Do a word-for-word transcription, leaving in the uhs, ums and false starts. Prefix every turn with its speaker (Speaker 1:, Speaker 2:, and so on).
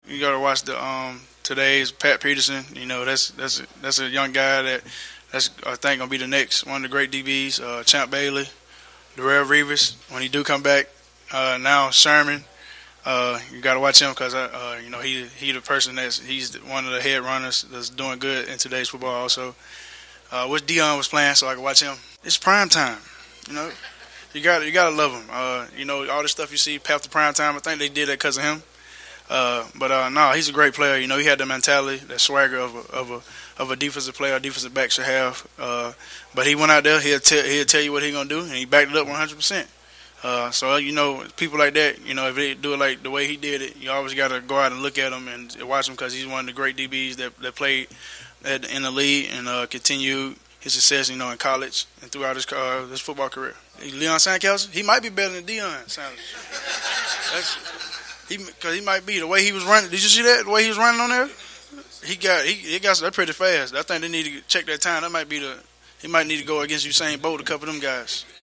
Speaker 1: you got to watch the um, today's Pat Peterson. You know, that's that's a, that's a young guy that that's I think gonna be the next one of the great D Bs. Uh, Champ Bailey, Darrell Reeves when he do come back. Uh, now Sherman. Uh, you got to watch him because uh, you know he he the person that's he's one of the head runners that's doing good in today's football. Also, uh, wish Dion was playing so I could watch him. It's prime time. You know, you got you got to love him. Uh, you know all the stuff you see Path to Prime Time. I think they did that because of him. Uh, but uh, no, he's a great player. You know, he had the mentality, that swagger of a of a of a defensive player, a defensive back should have. Uh, but he went out there. He'll tell he'll tell you what he's gonna do, and he backed it up one hundred percent. Uh, so you know, people like that, you know, if they do it like the way he did it, you always got to go out and look at him and watch him because he's one of the great D Bs that that played at, in the league and uh, continued his success, you know, in college and throughout his uh, his football career. Leon Sandkelsey, he might be better than Deion Sanders. That's he because he might be the way he was running. Did you see that? The way he was running on there, he got he, he got that pretty fast. I think they need to check that time. That might be the he might need to go against Usain Bolt, a couple of them guys.